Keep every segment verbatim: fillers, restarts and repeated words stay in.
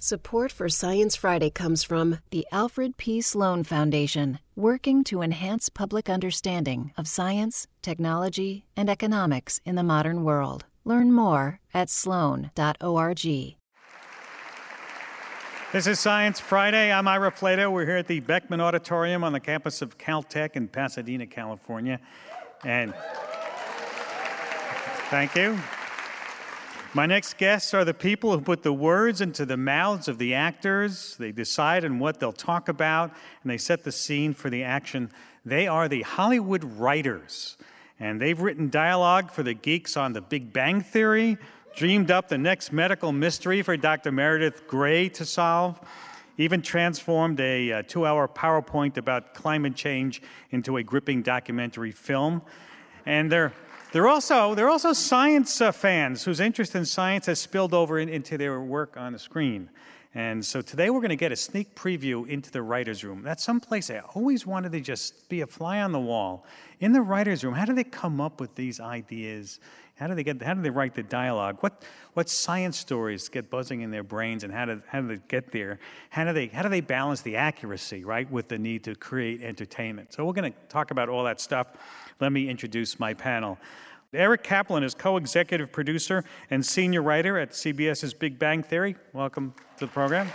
Support for Science Friday comes from the Alfred P. Sloan Foundation, working to enhance public understanding of science, technology, and economics in the modern world. Learn more at sloan dot org. This is Science Friday. I'm Ira Plato. We're here at the Beckman Auditorium on the campus of Caltech in Pasadena, California. And thank you. My next guests are the people who put the words into the mouths of the actors. They decide on what they'll talk about, and they set the scene for the action. They are the Hollywood writers, and they've written dialogue for the geeks on The Big Bang Theory, dreamed up the next medical mystery for Doctor Meredith Grey to solve, even transformed a uh, two-hour PowerPoint about climate change into a gripping documentary film. And they're They're also, they're also science uh, fans whose interest in science has spilled over in, into their work on the screen. And so today we're going to get a sneak preview into the writer's room. That's someplace I always wanted to just be a fly on the wall. In the writer's room, how do they come up with these ideas? How do they get? How do they write the dialogue? What what science stories get buzzing in their brains, and how do how do they get there? How do they how do they balance the accuracy, right, with the need to create entertainment? So we're going to talk about all that stuff. Let me introduce my panel. Eric Kaplan is co-executive producer and senior writer at CBS's Big Bang Theory. Welcome to the program.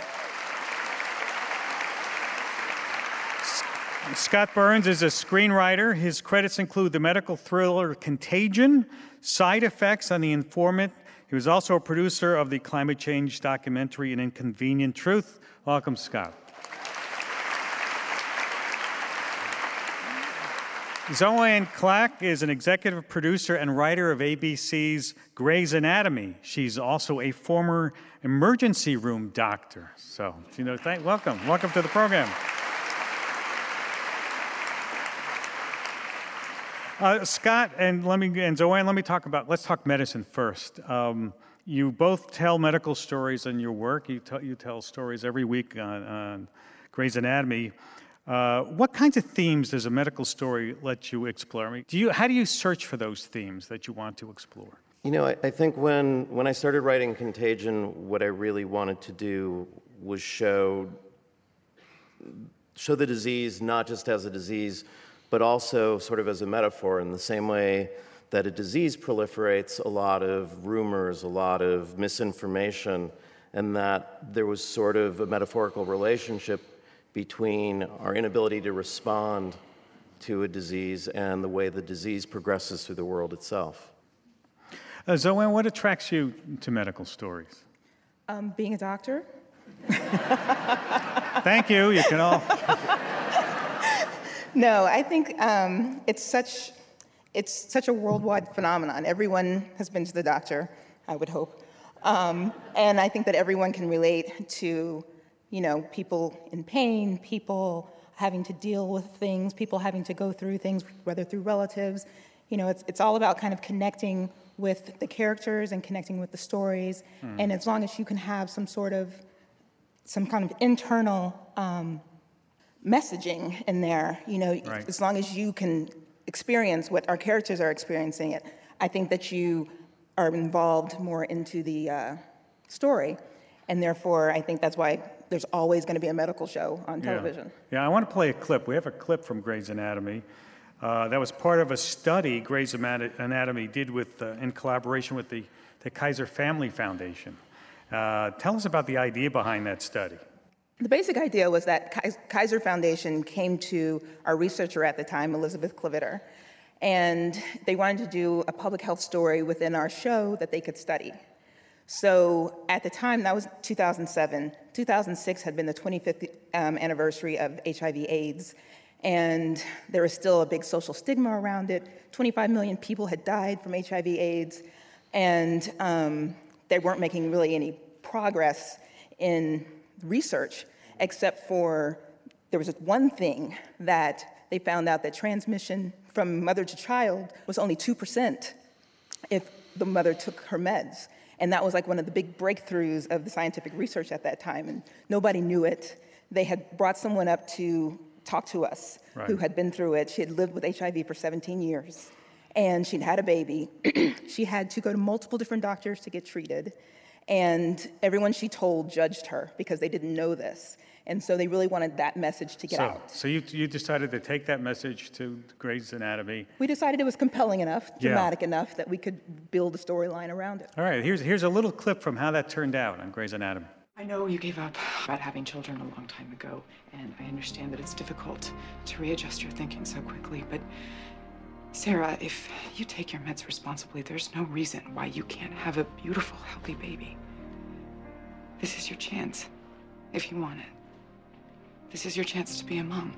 Scott Burns is a screenwriter. His credits include the medical thriller Contagion, Side Effects on the Informant. He was also a producer of the climate change documentary An Inconvenient Truth. Welcome, Scott. Zoanne Clack is an executive producer and writer of A B C's Grey's Anatomy. She's also a former emergency room doctor. So, you know, thank, welcome. Welcome to the program. Uh, Scott and let me and Zoanne, let me talk about. Let's talk medicine first. Um, you both tell medical stories in your work. You tell you tell stories every week on, on Grey's Anatomy. Uh, what kinds of themes does a medical story let you explore? I mean, do you how do you search for those themes that you want to explore? You know, I, I think when when I started writing Contagion, what I really wanted to do was show show the disease not just as a disease, but also sort of as a metaphor, in the same way that a disease proliferates a lot of rumors, a lot of misinformation, and that there was sort of a metaphorical relationship between our inability to respond to a disease and the way the disease progresses through the world itself. Uh, Zoanne, what attracts you to medical stories? Um, being a doctor. Thank you. You can all... No, I think um, it's such it's such a worldwide phenomenon. Everyone has been to the doctor, I would hope. Um, and I think that everyone can relate to, you know, people in pain, people having to deal with things, people having to go through things, whether through relatives. You know, it's it's all about kind of connecting with the characters and connecting with the stories. Mm. And as long as you can have some sort of, some kind of internal um, messaging in there, you know, right. As long as you can experience what our characters are experiencing it, I think that you are involved more into the uh, story. And therefore, I think that's why there's always going to be a medical show on television. Yeah, yeah, I want to play a clip. We have a clip from Grey's Anatomy. Uh, that was part of a study Grey's Anatomy did with, uh, in collaboration with the, the Kaiser Family Foundation. Uh, tell us about the idea behind that study. The basic idea was that Kaiser Foundation came to our researcher at the time, Elizabeth Klavitter, and they wanted to do a public health story within our show that they could study. So at the time, that was two thousand seven. two thousand six had been the twenty-fifth um, anniversary of H I V AIDS, and there was still a big social stigma around it. twenty-five million people had died from H I V AIDS, and um, they weren't making really any progress in research, except for there was one thing that they found out, that transmission from mother to child was only two percent if the mother took her meds. And that was like one of the big breakthroughs of the scientific research at that time, and nobody knew it. They had brought someone up to talk to us right. who had been through it. She had lived with H I V for seventeen years, and she'd had a baby. She had to go to multiple different doctors to get treated. And everyone she told judged her because they didn't know this. And so they really wanted that message to get so, out. So you you decided to take that message to Grey's Anatomy. We decided it was compelling enough, dramatic yeah. enough, that we could build a storyline around it. All right, here's, here's a little clip from how that turned out on Grey's Anatomy. I know you gave up about having children a long time ago, and I understand that it's difficult to readjust your thinking so quickly, but Sarah, if you take your meds responsibly, there's no reason why you can't have a beautiful, healthy baby. This is your chance, if you want it. This is your chance to be a mom.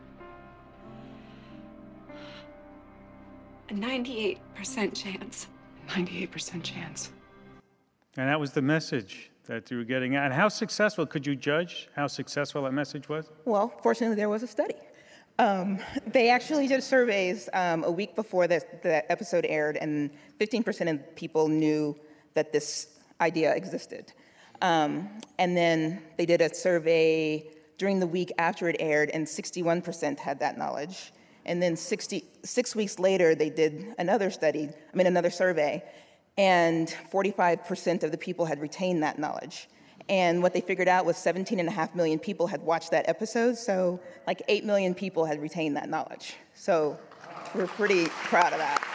A ninety-eight percent chance. ninety-eight percent chance. And that was the message that you were getting at. And how successful, could you judge how successful that message was? Well, fortunately, there was a study. Um, they actually did surveys um, a week before the, the episode aired, and fifteen percent of people knew that this idea existed. Um, and then they did a survey during the week after it aired, and sixty-one percent had that knowledge. And then sixty-six weeks later, they did another study, I mean, another survey, and forty-five percent of the people had retained that knowledge. And what they figured out was seventeen and a half million people had watched that episode, so like eight million people had retained that knowledge. So we're pretty proud of that.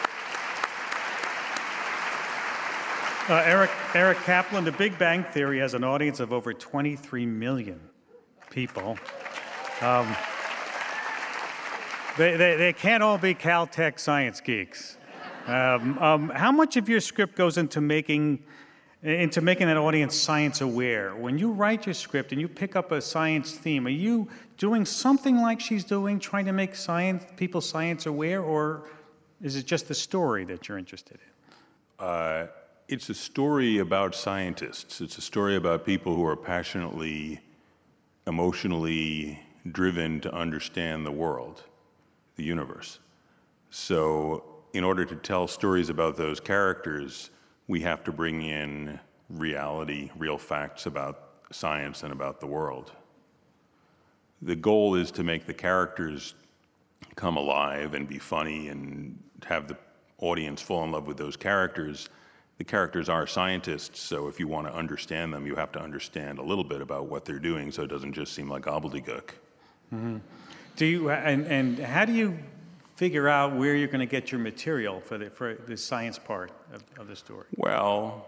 Uh, Eric, Eric Kaplan, The Big Bang Theory has an audience of over twenty-three million people. Um, they, they, they can't all be Caltech science geeks. Um, um, how much of your script goes into making into making that audience science aware? When you write your script and you pick up a science theme, are you doing something like she's doing, trying to make science people science aware, or is it just the story that you're interested in? Uh, it's a story about scientists. It's a story about people who are passionately, emotionally driven to understand the world, the universe. So in order to tell stories about those characters, we have to bring in reality, real facts about science and about the world. The goal is to make the characters come alive and be funny and have the audience fall in love with those characters. The characters are scientists, so if you want to understand them, you have to understand a little bit about what they're doing so it doesn't just seem like gobbledygook. Mm-hmm. Do you, and, and how do you figure out where you're going to get your material for the, for the science part of, of the story? Well,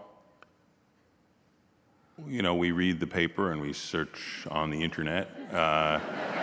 you know, we read the paper and we search on the internet. Uh,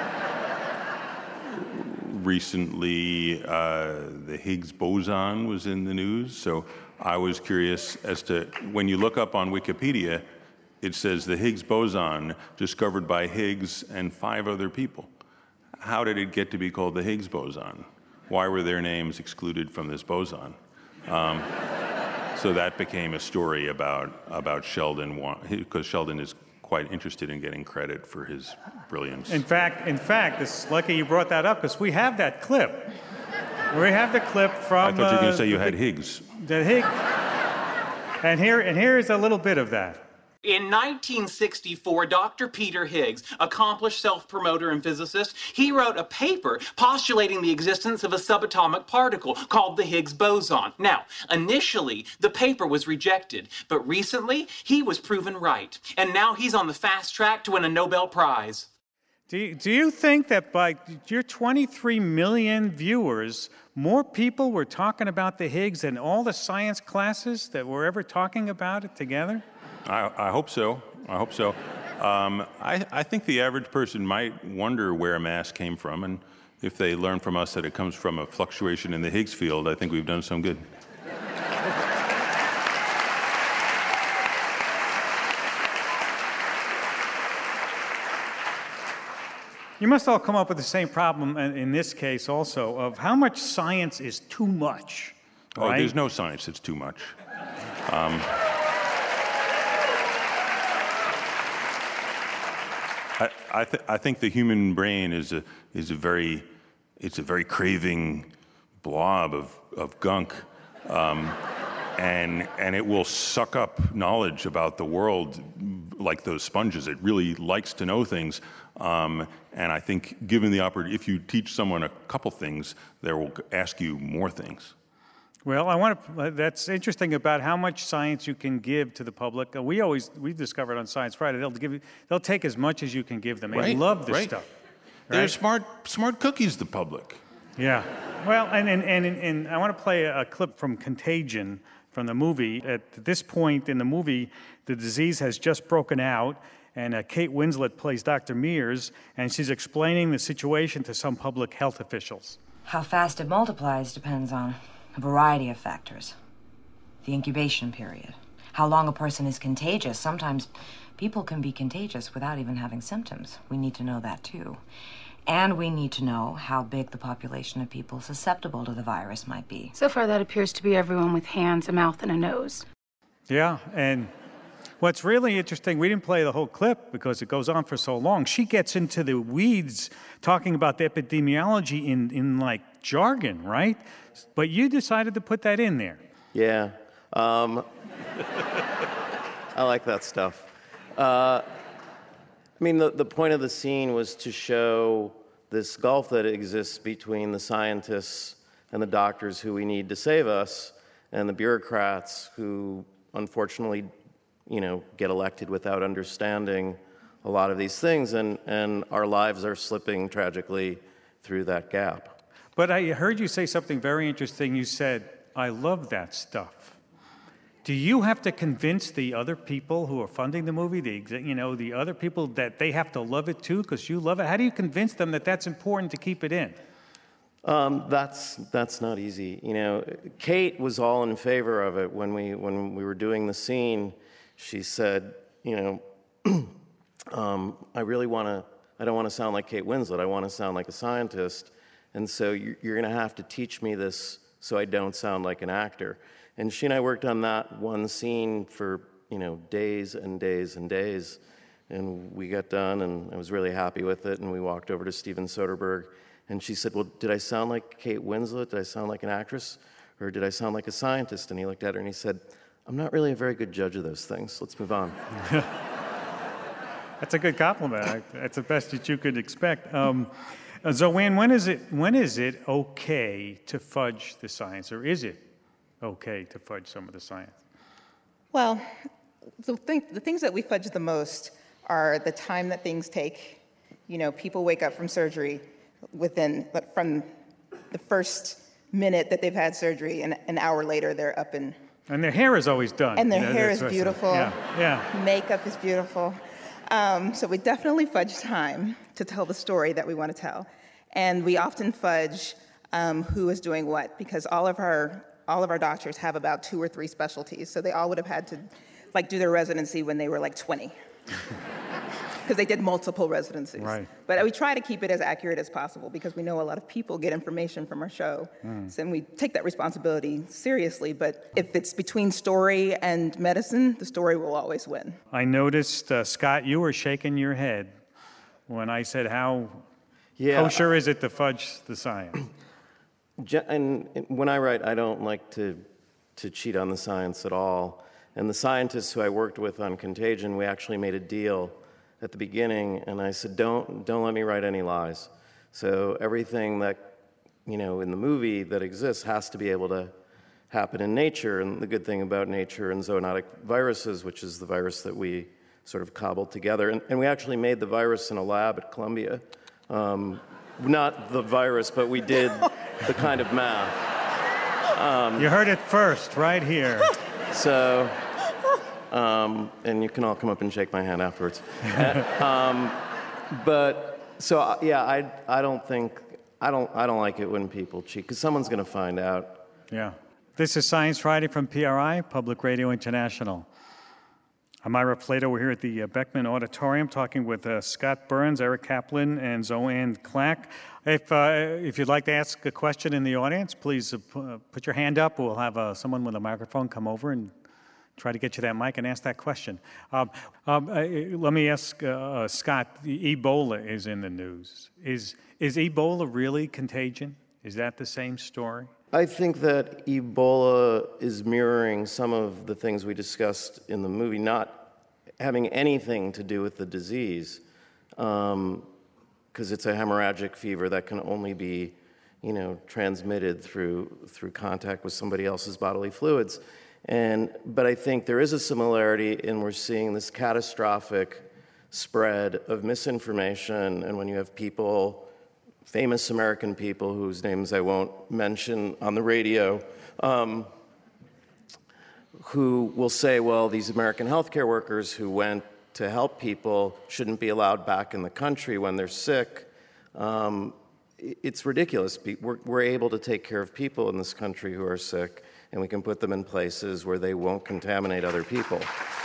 recently, uh, the Higgs boson was in the news, so I was curious as to, when you look up on Wikipedia, it says the Higgs boson discovered by Higgs and five other people. How did it get to be called the Higgs boson? Why were their names excluded from this boson? Um, so that became a story about about Sheldon, because Sheldon is quite interested in getting credit for his brilliance. In fact, in fact, it's lucky you brought that up because we have that clip. We have the clip from. I thought you were going uh, to say you had Higgs. The Higgs. And here, and here is a little bit of that. In nineteen sixty-four, Doctor Peter Higgs, accomplished self-promoter and physicist, he wrote a paper postulating the existence of a subatomic particle called the Higgs boson. Now, initially, the paper was rejected, but recently, he was proven right. And now he's on the fast track to win a Nobel Prize. Do you, do you think that by your twenty-three million viewers, more people were talking about the Higgs than all the science classes that were ever talking about it together? I, I hope so. I hope so. Um, I, I think the average person might wonder where mass came from, and if they learn from us that it comes from a fluctuation in the Higgs field, I think we've done some good. You must all come up with the same problem in, in this case also, of how much science is too much, Oh, right? there's no science that's too much. Um, I, I, th- I think the human brain is a is a very it's a very craving blob of of gunk, um, and and it will suck up knowledge about the world like those sponges. It really likes to know things, um, and I think given the opportunity, if you teach someone a couple things, they will ask you more things. Well, I want to, that's interesting about how much science you can give to the public. Uh, We always, we've discovered on Science Friday, they'll give you, they'll take as much as you can give them. They Right, love this right. stuff. They're right? smart, smart cookies, the public. Yeah. Well, and, and, and, and I want to play a clip from Contagion from the movie. At this point in the movie, the disease has just broken out, and uh, Kate Winslet plays Doctor Mears, and she's explaining the situation to some public health officials. How fast it multiplies depends on a variety of factors. The incubation period, how long a person is contagious. Sometimes people can be contagious without even having symptoms. We need to know that too. And we need to know how big the population of people susceptible to the virus might be. So far, that appears to be everyone with hands, a mouth, and a nose. Yeah, and what's really interesting, we didn't play the whole clip because it goes on for so long. She gets into the weeds talking about the epidemiology in, in like jargon, right? But you decided to put that in there. Yeah. Um, I like that stuff. Uh, I mean, the, the point of the scene was to show this gulf that exists between the scientists and the doctors who we need to save us and the bureaucrats who, unfortunately, you know, get elected without understanding a lot of these things, and, and our lives are slipping tragically through that gap. But I heard you say something very interesting. You said, I love that stuff. Do you have to convince the other people who are funding the movie, the exa- you know, the other people that they have to love it too because you love it? How do you convince them that that's important to keep it in? Um, that's that's not easy. You know, Kate was all in favor of it when we when we were doing the scene. She said, you know, um, I really want to. I don't want to sound like Kate Winslet. I want to sound like a scientist, and so you're, you're going to have to teach me this so I don't sound like an actor. And she and I worked on that one scene for, you know, days and days and days. And we got done, and I was really happy with it. And we walked over to Steven Soderbergh, and she said, well, did I sound like Kate Winslet? Did I sound like an actress? Or did I sound like a scientist? And he looked at her and he said, I'm not really a very good judge of those things. Let's move on. That's a good compliment. That's the best that you could expect. Um, uh, Zoanne, when is it when is it okay to fudge the science, or is it okay to fudge some of the science? Well, the, thing, the things that we fudge the most are the time that things take. You know, people wake up from surgery within, from the first minute that they've had surgery, and an hour later they're up and... And their hair is always done. And their you know, hair is that's- beautiful. Yeah, yeah. Makeup is beautiful. Um, so we definitely fudge time to tell the story that we want to tell. And we often fudge um, who is doing what, because all of our all of our doctors have about two or three specialties. So they all would have had to like do their residency when they were like twenty. Because they did multiple residencies. Right. But we try to keep it as accurate as possible because we know a lot of people get information from our show. Mm. So we take that responsibility seriously. But if it's between story and medicine, the story will always win. I noticed, uh, Scott, you were shaking your head when I said how Yeah. kosher is it to fudge the science? And when I write, I don't like to, to cheat on the science at all. And the scientists who I worked with on Contagion, we actually made a deal at the beginning, and I said, don't, don't let me write any lies. So everything that, you know, in the movie that exists has to be able to happen in nature. And the good thing about nature and zoonotic viruses, which is the virus that we sort of cobbled together, and, and we actually made the virus in a lab at Columbia. Um, not the virus, but we did the kind of math. Um, you heard it first, right here. So, um, and you can all come up and shake my hand afterwards. uh, um, but so uh, yeah, I I don't think I don't I don't like it when people cheat because someone's going to find out. Yeah. This is Science Friday from P R I, Public Radio International. I'm Ira Plato. We're here at the uh, Beckman Auditorium talking with uh, Scott Burns, Eric Kaplan, and Zoanne Clack. If uh, if you'd like to ask a question in the audience, please uh, p- uh, put your hand up. We'll have uh, someone with a microphone come over and try to get you that mic and ask that question. Um, um, uh, let me ask uh, uh, Scott, Ebola is in the news. Is, is Ebola really contagion? Is that the same story? I think that Ebola is mirroring some of the things we discussed in the movie, not having anything to do with the disease, because um, it's a hemorrhagic fever that can only be you know, transmitted through through contact with somebody else's bodily fluids. And but I think there is a similarity in we're seeing this catastrophic spread of misinformation, and when you have people, famous American people whose names I won't mention on the radio, um, who will say, well, these American healthcare workers who went to help people shouldn't be allowed back in the country when they're sick. Um, it's ridiculous. We're, we're able to take care of people in this country who are sick, and we can put them in places where they won't contaminate other people.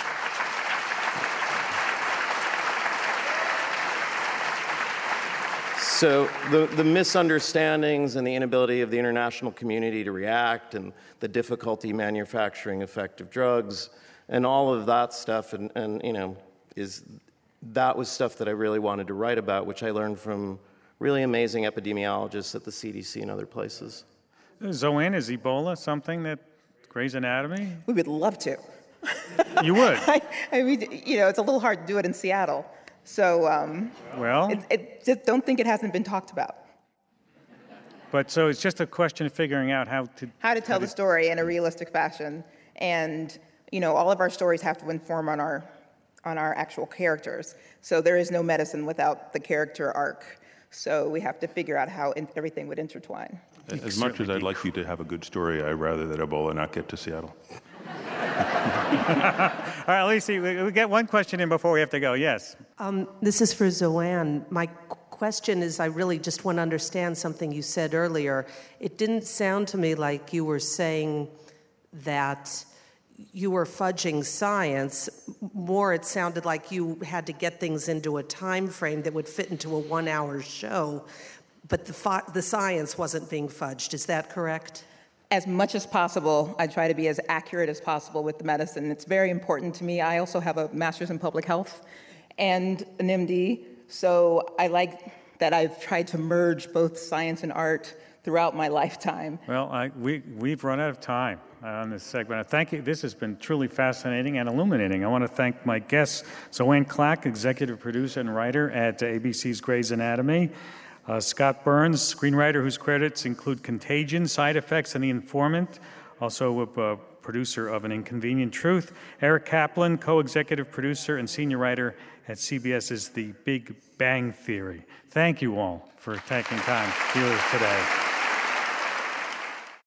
So the, the misunderstandings and the inability of the international community to react, and the difficulty manufacturing effective drugs, and all of that stuff, and, and you know, is that was stuff that I really wanted to write about, which I learned from really amazing epidemiologists at the C D C and other places. Zoanne, is Ebola something that Grey's Anatomy? We would love to. You would? I, I mean, you know, it's a little hard to do it in Seattle. So, um, well, it, it, just don't think it hasn't been talked about. But so it's just a question of figuring out how to... How to tell how the to, story in a realistic fashion. And, you know, all of our stories have to inform on our, on our actual characters. So there is no medicine without the character arc. So we have to figure out how in, everything would intertwine. As much as I'd like you to have a good story, I'd rather that Ebola not get to Seattle. All right, Lisa, we, we get one question in before we have to go. Yes. Um, this is for Zoanne. My question is, I really just want to understand something you said earlier. It didn't sound to me like you were saying that you were fudging science. More, it sounded like you had to get things into a time frame that would fit into a one-hour show, but the, fi- the science wasn't being fudged. Is that correct? As much as possible, I try to be as accurate as possible with the medicine. It's very important to me. I also have a master's in public health and an M D, so I like that I've tried to merge both science and art throughout my lifetime. Well, I, we, we've run out of time on this segment. Thank you. This has been truly fascinating and illuminating. I want to thank my guests, Zoanne Clack, executive producer and writer at A B C's Grey's Anatomy, Uh, Scott Burns, screenwriter whose credits include Contagion, Side Effects, and The Informant, also a uh, producer of An Inconvenient Truth. Eric Kaplan, co-executive producer and senior writer at CBS's The Big Bang Theory. Thank you all for taking time to be with us today.